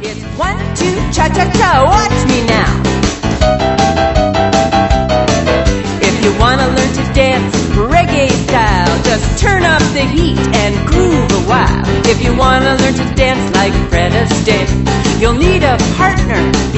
It's 1, 2, cha-cha-cha, watch me now. If you wanna learn to dance reggae style, just turn up the heat and groove a while. If you wanna learn to dance like Fred Astaire, you'll need a partner